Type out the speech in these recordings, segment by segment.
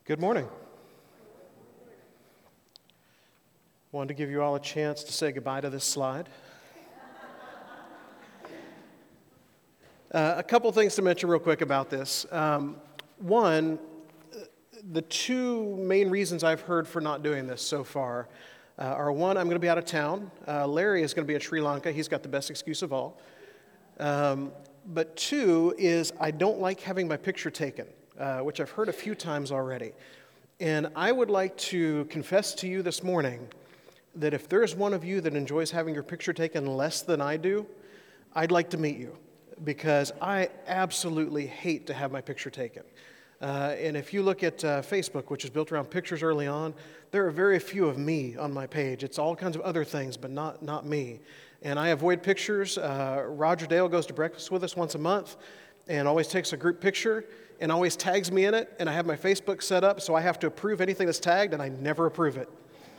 Good morning. Wanted to give you all a chance to say goodbye to this slide. A couple things to mention real quick about this. One, the two main reasons I've heard for not doing this so far are one, I'm going to be out of town. Larry is going to be in Sri Lanka. He's got the best excuse of all. But two is I don't like having my picture taken, which I've heard a few times already. And I would like to confess to you this morning that if there's one of you that enjoys having your picture taken less than I do, I'd like to meet you, because I absolutely hate to have my picture taken. And if you look at Facebook, which is built around pictures early on, there are very few of me on my page. It's all kinds of other things, but not me. And I avoid pictures. Roger Dale goes to breakfast with us once a month and always takes a group picture and always tags me in it. And I have my Facebook set up, so I have to approve anything that's tagged, and I never approve it.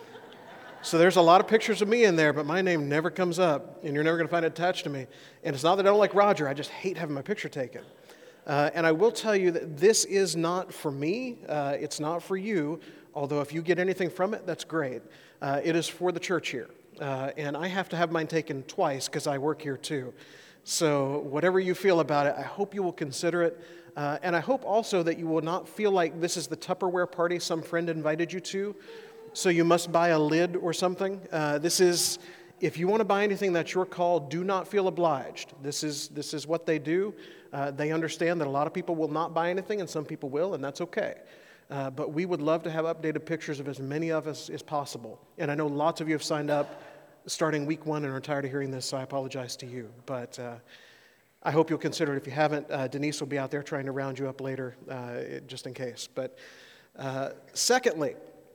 So there's a lot of pictures of me in there, but my name never comes up, and you're never going to find it attached to me. And it's not that I don't like Roger, I just hate having my picture taken. And I will tell you that this is not for me, it's not for you, although if you get anything from it, that's great. It is for the church here, and I have to have mine taken twice because I work here too. So whatever you feel about it, I hope you will consider it, and I hope also that you will not feel like this is the Tupperware party some friend invited you to, so you must buy a lid or something. This is, if you want to buy anything, that's your call. Do not feel obliged. This is what they do. They understand that a lot of people will not buy anything, and some people will, and that's okay. But we would love to have updated pictures of as many of us as possible. And I know lots of you have signed up starting week 1 and are tired of hearing this, so I apologize to you. But I hope you'll consider it. If you haven't, Denise will be out there trying to round you up later, just in case. But secondly,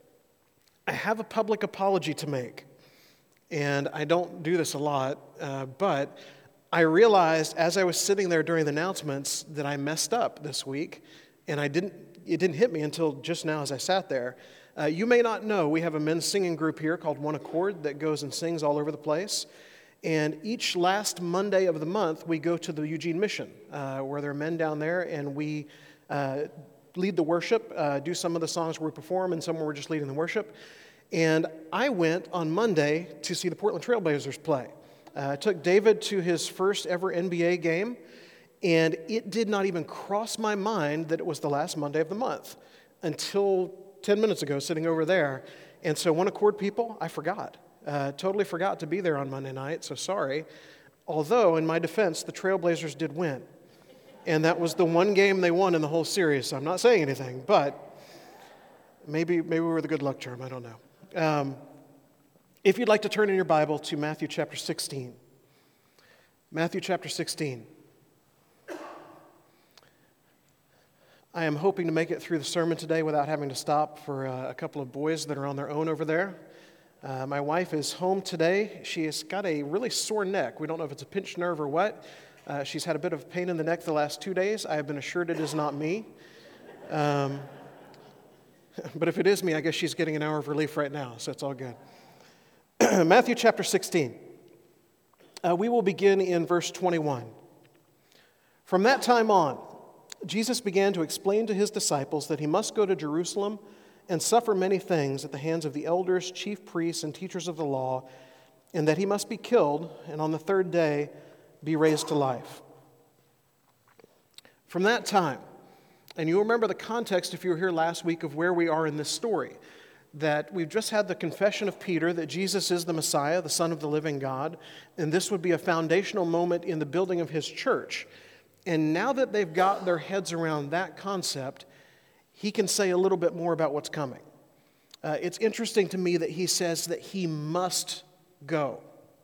I have a public apology to make. And I don't do this a lot, but I realized as I was sitting there during the announcements that I messed up this week, and it didn't hit me until just now as I sat there. You may not know, we have a men's singing group here called One Accord that goes and sings all over the place. And each last Monday of the month, we go to the Eugene Mission, where there are men down there, and we lead the worship, do some of the songs where we perform, and some where we're just leading the worship. And I went on Monday to see the Portland Trail Blazers play. I took David to his first ever NBA game, and it did not even cross my mind that it was the last Monday of the month until 10 minutes ago, sitting over there. And so One Accord people, I forgot. Totally forgot to be there on Monday night, so sorry. Although, in my defense, the Trailblazers did win. And that was the one game they won in the whole series, so I'm not saying anything, but maybe we were the good luck charm, I don't know. If you'd like to turn in your Bible to Matthew chapter 16. Matthew chapter 16. I am hoping to make it through the sermon today without having to stop for a couple of boys that are on their own over there. My wife is home today. She has got a really sore neck. We don't know if it's a pinched nerve or what. She's had a bit of pain in the neck the last 2 days. I have been assured it is not me. But if it is me, I guess she's getting an hour of relief right now, so it's all good. Matthew chapter 16. We will begin in verse 21. From that time on, Jesus began to explain to his disciples that he must go to Jerusalem and suffer many things at the hands of the elders, chief priests, and teachers of the law, and that he must be killed and on the third day be raised to life. From that time, and you remember the context if you were here last week of where we are in this story, that we've just had the confession of Peter that Jesus is the Messiah, the Son of the living God, and this would be a foundational moment in the building of his church. And now that they've got their heads around that concept, he can say a little bit more about what's coming. It's interesting to me that he says that he must go.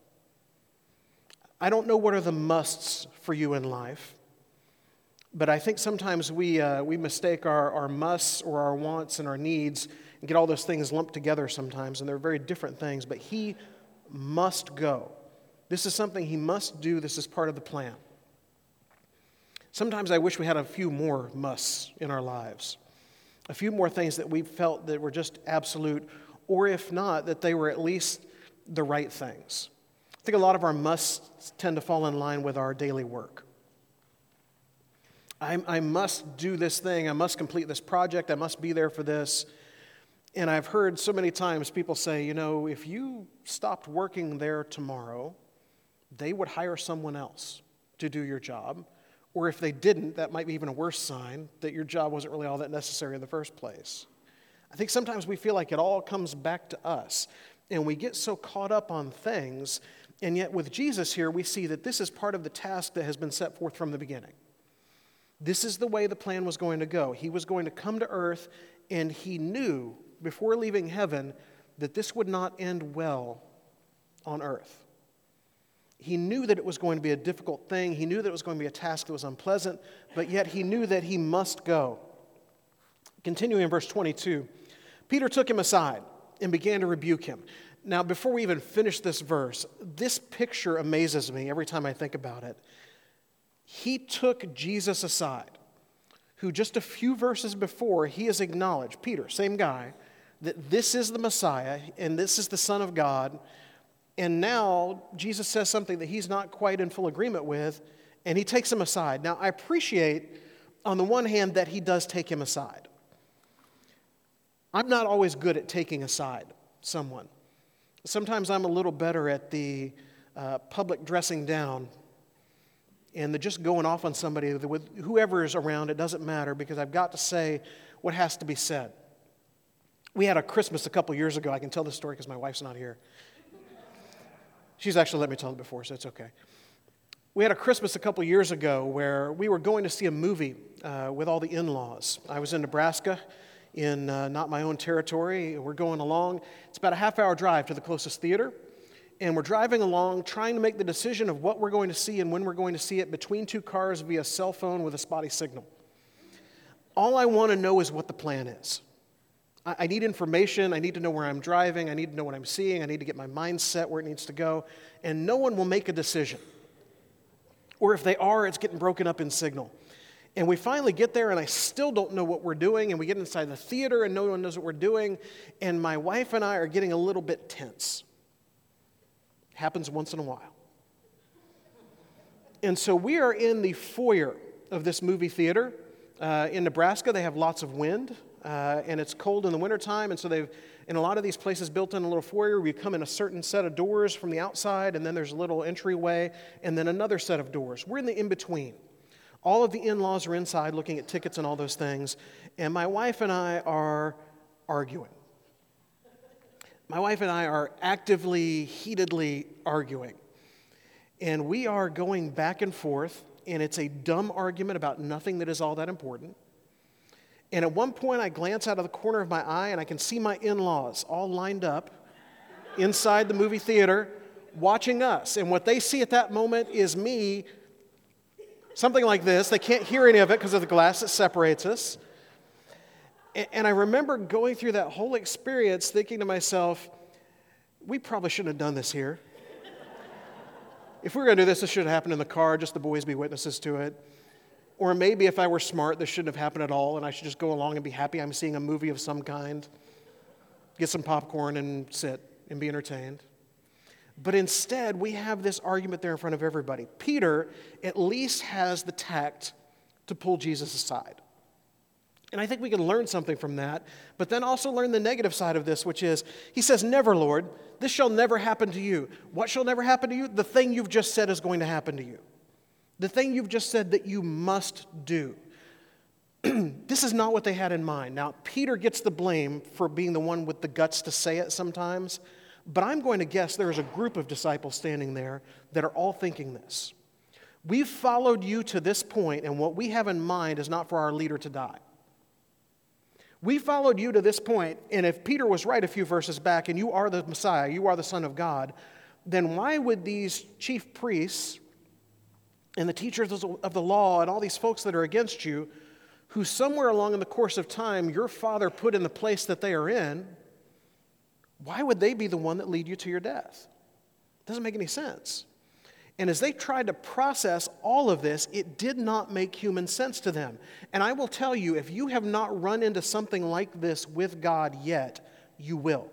I don't know what are the musts for you in life, but I think sometimes we mistake our musts or our wants and our needs and get all those things lumped together sometimes, and they're very different things, but he must go. This is something he must do. This is part of the plan. Sometimes I wish we had a few more musts in our lives, a few more things that we felt that were just absolute, or if not, that they were at least the right things. I think a lot of our musts tend to fall in line with our daily work. I must do this thing. I must complete this project. I must be there for this. And I've heard so many times people say, if you stopped working there tomorrow, they would hire someone else to do your job. Or if they didn't, that might be even a worse sign that your job wasn't really all that necessary in the first place. I think sometimes we feel like it all comes back to us, and we get so caught up on things, and yet with Jesus here, we see that this is part of the task that has been set forth from the beginning. This is the way the plan was going to go. He was going to come to earth, and he knew before leaving heaven that this would not end well on earth. He knew that it was going to be a difficult thing. He knew that it was going to be a task that was unpleasant, but yet he knew that he must go. Continuing in verse 22, Peter took him aside and began to rebuke him. Now, before we even finish this verse, this picture amazes me every time I think about it. He took Jesus aside, who just a few verses before, he has acknowledged, Peter, same guy, that this is the Messiah and this is the Son of God. And now Jesus says something that he's not quite in full agreement with, and he takes him aside. Now, I appreciate, on the one hand, that he does take him aside. I'm not always good at taking aside someone. Sometimes I'm a little better at the public dressing down and the just going off on somebody with whoever is around. It doesn't matter because I've got to say what has to be said. We had a Christmas a couple years ago. I can tell this story because my wife's not here. She's actually let me tell it before, so it's okay. We had a Christmas a couple years ago where we were going to see a movie with all the in-laws. I was in Nebraska in not my own territory. We're going along. It's about a half-hour drive to the closest theater. And we're driving along trying to make the decision of what we're going to see and when we're going to see it between two cars via cell phone with a spotty signal. All I want to know is what the plan is. I need information. I need to know where I'm driving. I need to know what I'm seeing. I need to get my mindset where it needs to go. And no one will make a decision. Or if they are, it's getting broken up in signal. And we finally get there, and I still don't know what we're doing. And we get inside the theater, and no one knows what we're doing. And my wife and I are getting a little bit tense. Happens once in a while. And so we are in the foyer of this movie theater. In Nebraska, they have lots of wind. And it's cold in the wintertime, and so they've, in a lot of these places, built in a little foyer. We come in a certain set of doors from the outside, and then there's a little entryway, and then another set of doors. We're in the in-between. All of the in-laws are inside looking at tickets and all those things, and my wife and I are arguing. My wife and I are actively, heatedly arguing, and we are going back and forth, and it's a dumb argument about nothing that is all that important. And at one point, I glance out of the corner of my eye, and I can see my in-laws all lined up inside the movie theater watching us. And what they see at that moment is me, something like this. They can't hear any of it because of the glass that separates us. And I remember going through that whole experience thinking to myself, we probably shouldn't have done this here. If we were going to do this should have happened in the car, just the boys be witnesses to it. Or maybe if I were smart, this shouldn't have happened at all, and I should just go along and be happy I'm seeing a movie of some kind, get some popcorn and sit and be entertained. But instead, we have this argument there in front of everybody. Peter at least has the tact to pull Jesus aside. And I think we can learn something from that, but then also learn the negative side of this, which is, he says, "Never, Lord, this shall never happen to you." What shall never happen to you? The thing you've just said is going to happen to you. The thing you've just said that you must do. This is not what they had in mind. Now, Peter gets the blame for being the one with the guts to say it sometimes, but I'm going to guess there is a group of disciples standing there that are all thinking this. We've followed you to this point, and what we have in mind is not for our leader to die. We followed you to this point, and if Peter was right a few verses back, and you are the Messiah, you are the Son of God, then why would these chief priests and the teachers of the law and all these folks that are against you, who somewhere along in the course of time your father put in the place that they are in, why would they be the one that lead you to your death? It doesn't make any sense. And as they tried to process all of this, it did not make human sense to them. And I will tell you, if you have not run into something like this with God yet, you will.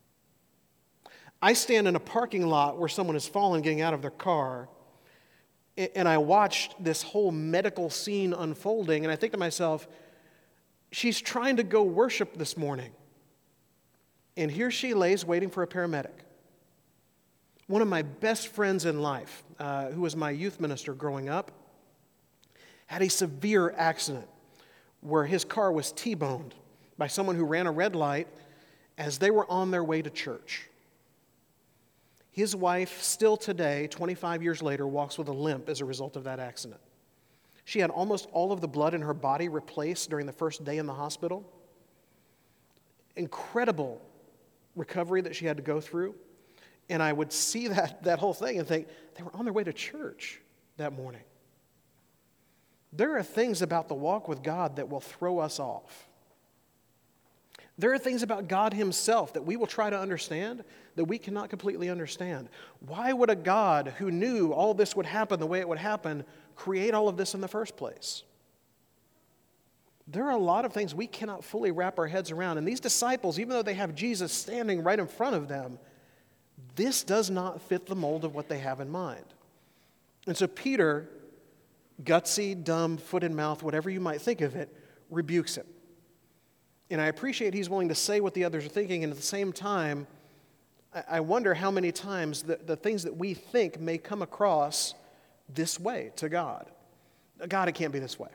I stand in a parking lot where someone has fallen getting out of their car, And I watched this whole medical scene unfolding, and I think to myself, she's trying to go worship this morning. And here she lays waiting for a paramedic. One of my best friends in life, who was my youth minister growing up, had a severe accident where his car was T-boned by someone who ran a red light as they were on their way to church. His wife, still today, 25 years later, walks with a limp as a result of that accident. She had almost all of the blood in her body replaced during the first day in the hospital. Incredible recovery that she had to go through. And I would see that whole thing and think, they were on their way to church that morning. There are things about the walk with God that will throw us off. There are things about God himself that we will try to understand that we cannot completely understand. Why would a God who knew all this would happen the way it would happen create all of this in the first place? There are a lot of things we cannot fully wrap our heads around. And these disciples, even though they have Jesus standing right in front of them, this does not fit the mold of what they have in mind. And so Peter, gutsy, dumb, foot in mouth, whatever you might think of it, rebukes him. And I appreciate he's willing to say what the others are thinking, and at the same time, I wonder how many times the things that we think may come across this way to God. God, it can't be this way.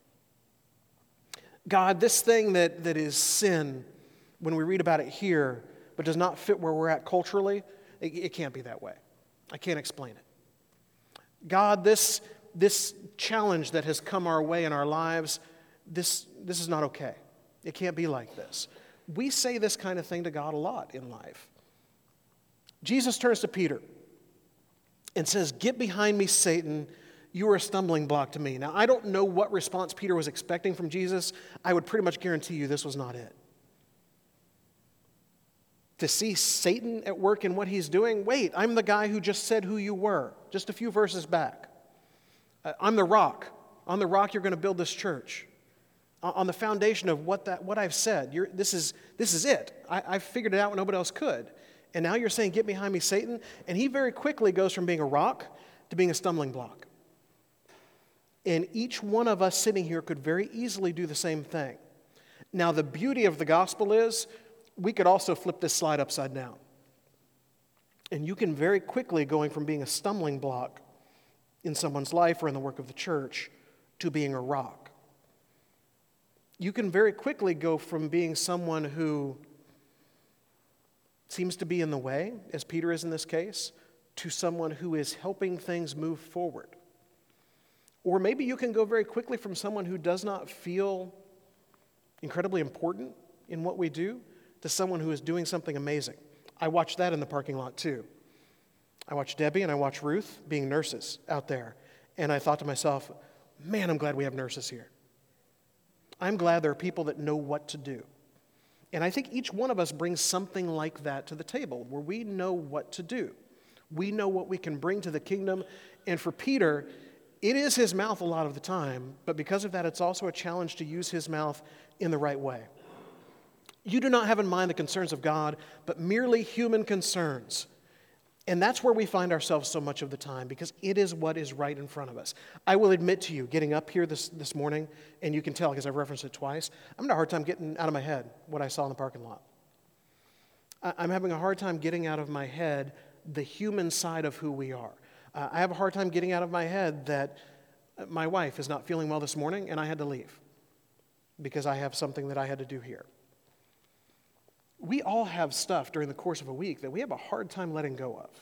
God, this thing that is sin, when we read about it here, but does not fit where we're at culturally, it can't be that way. I can't explain it. God, this challenge that has come our way in our lives, this is not okay. It can't be like this. We say this kind of thing to God a lot in life. Jesus turns to Peter and says, "Get behind me, Satan. You are a stumbling block to me." Now, I don't know what response Peter was expecting from Jesus. I would pretty much guarantee you this was not it. To see Satan at work in what he's doing, wait, I'm the guy who just said who you were just a few verses back. I'm the rock. On the rock you're going to build this church. On the foundation of what I've said. This is it. I figured it out when nobody else could. And now you're saying, "Get behind me, Satan." And he very quickly goes from being a rock to being a stumbling block. And each one of us sitting here could very easily do the same thing. Now, the beauty of the gospel is we could also flip this slide upside down. And you can very quickly going from being a stumbling block in someone's life or in the work of the church to being a rock. You can very quickly go from being someone who seems to be in the way, as Peter is in this case, to someone who is helping things move forward. Or maybe you can go very quickly from someone who does not feel incredibly important in what we do to someone who is doing something amazing. I watched that in the parking lot too. I watched Debbie and I watched Ruth being nurses out there. And I thought to myself, man, I'm glad we have nurses here. I'm glad there are people that know what to do. And I think each one of us brings something like that to the table, where we know what to do. We know what we can bring to the kingdom. And for Peter, it is his mouth a lot of the time, but because of that, it's also a challenge to use his mouth in the right way. You do not have in mind the concerns of God, but merely human concerns. And that's where we find ourselves so much of the time, because it is what is right in front of us. I will admit to you, getting up here this morning, and you can tell because I've referenced it twice, I'm having a hard time getting out of my head what I saw in the parking lot. I'm having a hard time getting out of my head the human side of who we are. I have a hard time getting out of my head that my wife is not feeling well this morning, and I had to leave because I have something that I had to do here. We all have stuff during the course of a week that we have a hard time letting go of.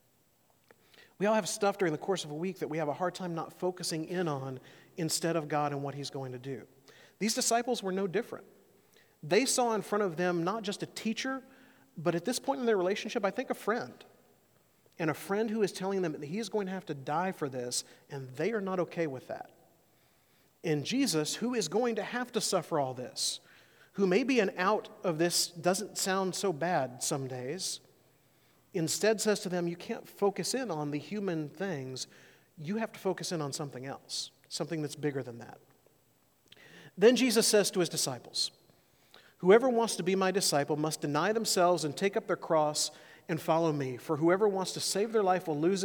We all have stuff during the course of a week that we have a hard time not focusing in on instead of God and what he's going to do. These disciples were no different. They saw in front of them not just a teacher, but at this point in their relationship, I think a friend. And a friend who is telling them that he is going to have to die for this, and they are not okay with that. And Jesus, who is going to have to suffer all this, who maybe an out of this doesn't sound so bad some days, instead says to them, you can't focus in on the human things. You have to focus in on something else, something that's bigger than that. Then Jesus says to his disciples, "Whoever wants to be my disciple must deny themselves and take up their cross and follow me. For whoever wants to save their life will lose it,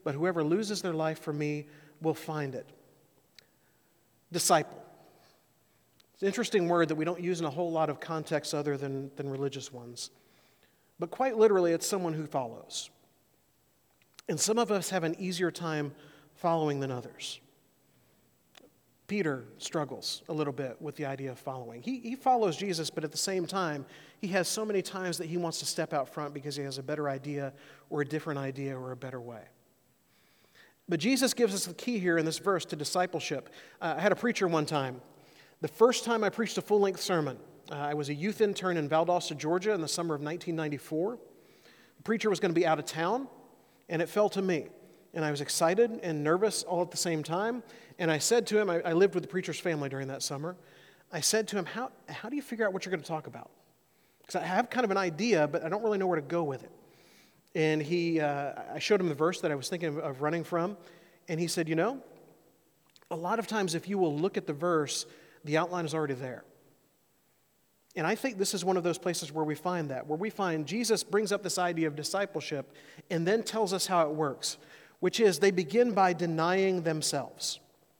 but whoever loses their life for me will find it. Disciple. It's an interesting word that we don't use in a whole lot of contexts other than religious ones. But quite literally, it's someone who follows. And some of us have an easier time following than others. Peter struggles a little bit with the idea of following. He follows Jesus, but at the same time, he has so many times that he wants to step out front because he has a better idea or a different idea or a better way. But Jesus gives us the key here in this verse to discipleship. I had a preacher one time. The first time I preached a full-length sermon, I was a youth intern in Valdosta, Georgia in the summer of 1994. The preacher was going to be out of town, and it fell to me. And I was excited and nervous all at the same time. And I said to him, I lived with the preacher's family during that summer. I said to him, how do you figure out what you're going to talk about? Because I have kind of an idea, but I don't really know where to go with it. And I showed him the verse that I was thinking of running from. And he said, a lot of times if you will look at the verse, the outline is already there. And I think this is one of those places where we find that, where we find Jesus brings up this idea of discipleship and then tells us how it works, which is they begin by denying themselves.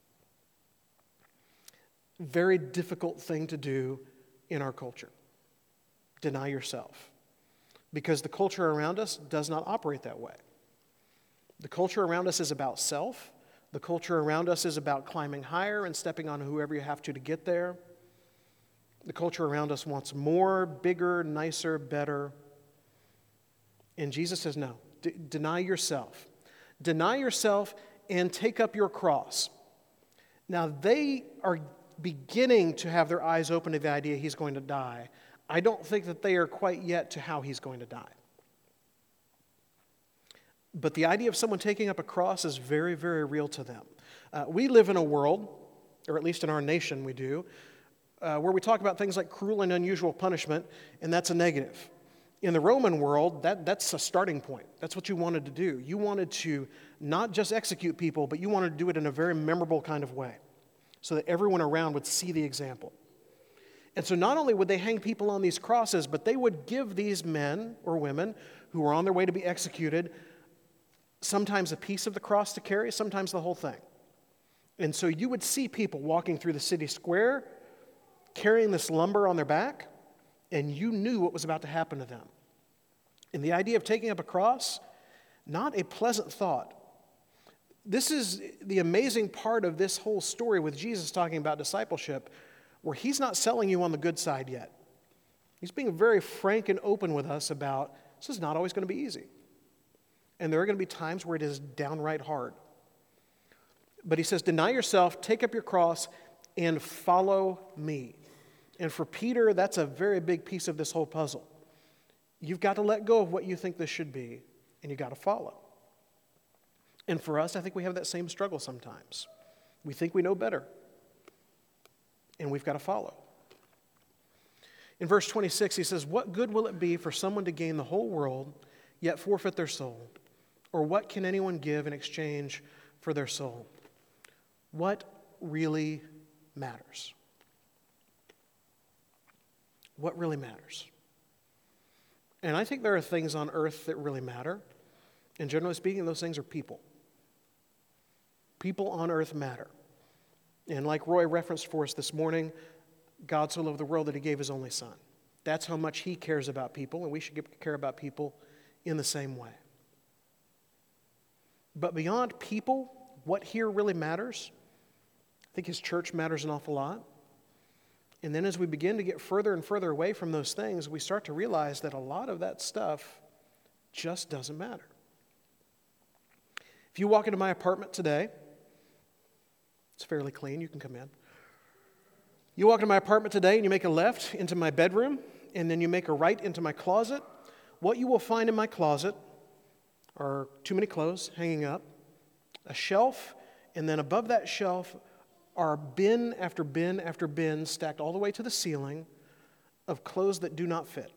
Very difficult thing to do in our culture. Deny yourself. Because the culture around us does not operate that way. The culture around us is about self. The culture around us is about climbing higher and stepping on whoever you have to get there. The culture around us wants more, bigger, nicer, better. And Jesus says, no, deny yourself. Deny yourself and take up your cross. Now, they are beginning to have their eyes open to the idea he's going to die. I don't think that they are quite yet to how he's going to die. But the idea of someone taking up a cross is very, very real to them. We live in a world, or at least in our nation we do, where we talk about things like cruel and unusual punishment, and that's a negative. In the Roman world, that's a starting point. That's what you wanted to do. You wanted to not just execute people, but you wanted to do it in a very memorable kind of way so that everyone around would see the example. And so not only would they hang people on these crosses, but they would give these men or women who were on their way to be executed sometimes a piece of the cross to carry, sometimes the whole thing. And so you would see people walking through the city square carrying this lumber on their back, and you knew what was about to happen to them. And the idea of taking up a cross, not a pleasant thought. This is the amazing part of this whole story with Jesus talking about discipleship, where he's not selling you on the good side yet. He's being very frank and open with us about this is not always going to be easy. And there are going to be times where it is downright hard. But he says, deny yourself, take up your cross, and follow me. And for Peter, that's a very big piece of this whole puzzle. You've got to let go of what you think this should be, and you've got to follow. And for us, I think we have that same struggle sometimes. We think we know better, and we've got to follow. In verse 26, he says, what good will it be for someone to gain the whole world, yet forfeit their soul? Or what can anyone give in exchange for their soul? What really matters? What really matters? And I think there are things on earth that really matter. And generally speaking, those things are people. People on earth matter. And like Roy referenced for us this morning, God so loved the world that he gave his only son. That's how much he cares about people, and we should care about people in the same way. But beyond people, what here really matters, I think his church matters an awful lot. And then as we begin to get further and further away from those things, we start to realize that a lot of that stuff just doesn't matter. If you walk into my apartment today, it's fairly clean, you can come in. You walk into my apartment today and you make a left into my bedroom, and then you make a right into my closet. What you will find in my closet are too many clothes hanging up, a shelf, and then above that shelf are bin after bin after bin stacked all the way to the ceiling of clothes that do not fit.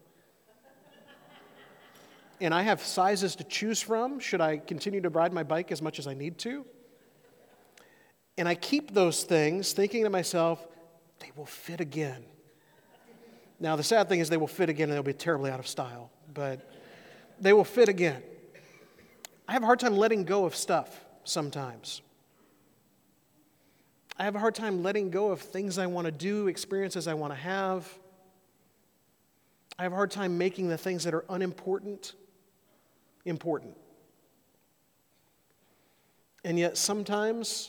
And I have sizes to choose from should I continue to ride my bike as much as I need to. And I keep those things thinking to myself, they will fit again. Now, the sad thing is they will fit again and they'll be terribly out of style, but they will fit again. I have a hard time letting go of stuff sometimes. I have a hard time letting go of things I want to do, experiences I want to have. I have a hard time making the things that are unimportant important. And yet sometimes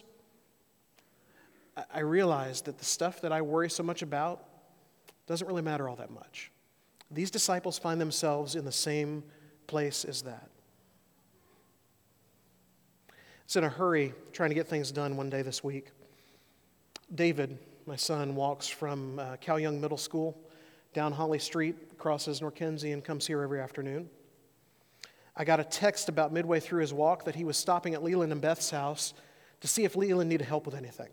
I realize that the stuff that I worry so much about doesn't really matter all that much. These disciples find themselves in the same place as that. I was in a hurry trying to get things done one day this week. David, my son, walks from Cal Young Middle School down Holly Street, crosses Norkenzie, and comes here every afternoon. I got a text about midway through his walk that he was stopping at Leland and Beth's house to see if Leland needed help with anything.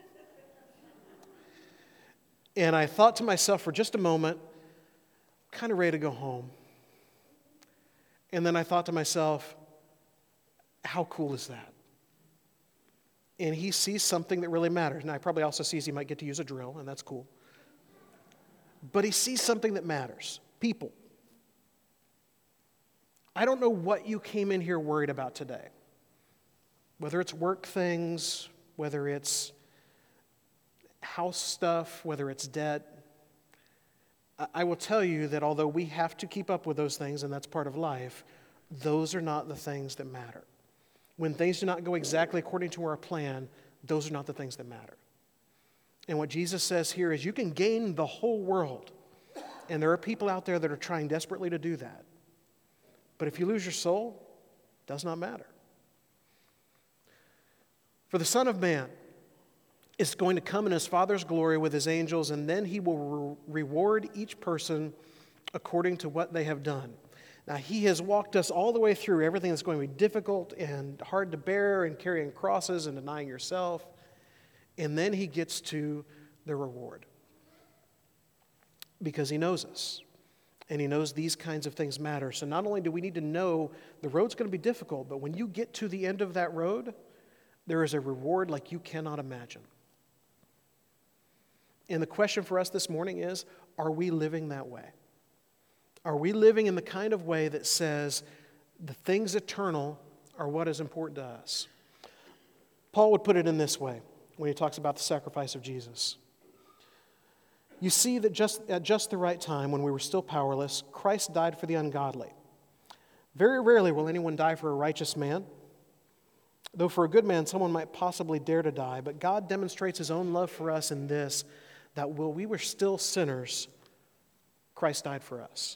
And I thought to myself for just a moment, kind of ready to go home. And then I thought to myself, how cool is that? And he sees something that really matters. Now, he probably also sees he might get to use a drill, and that's cool. But he sees something that matters. People. I don't know what you came in here worried about today. Whether it's work things, whether it's house stuff, whether it's debt. I will tell you that although we have to keep up with those things, and that's part of life, those are not the things that matter. When things do not go exactly according to our plan, those are not the things that matter. And what Jesus says here is you can gain the whole world, and there are people out there that are trying desperately to do that. But if you lose your soul, it does not matter. For the Son of Man is going to come in his Father's glory with his angels, and then he will reward each person according to what they have done. Now, he has walked us all the way through everything that's going to be difficult and hard to bear, and carrying crosses and denying yourself. And then he gets to the reward. Because he knows us. And he knows these kinds of things matter. So not only do we need to know the road's going to be difficult, but when you get to the end of that road, there is a reward like you cannot imagine. And the question for us this morning is, are we living that way? Are we living in the kind of way that says the things eternal are what is important to us? Paul would put it in this way when he talks about the sacrifice of Jesus. You see that at just the right time, when we were still powerless, Christ died for the ungodly. Very rarely will anyone die for a righteous man, though for a good man someone might possibly dare to die. But God demonstrates his own love for us in this, that while we were still sinners, Christ died for us.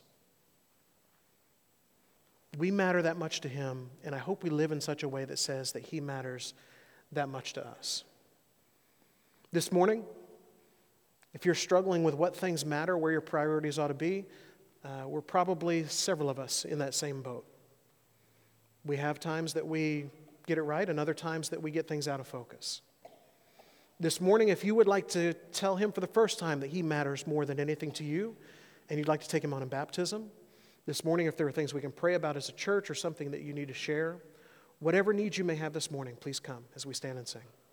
We matter that much to him, and I hope we live in such a way that says that he matters that much to us. This morning, if you're struggling with what things matter, where your priorities ought to be, we're probably several of us in that same boat. We have times that we get it right and other times that we get things out of focus. This morning, if you would like to tell him for the first time that he matters more than anything to you, and you'd like to take him on in baptism, this morning, if there are things we can pray about as a church or something that you need to share, whatever needs you may have this morning, please come as we stand and sing.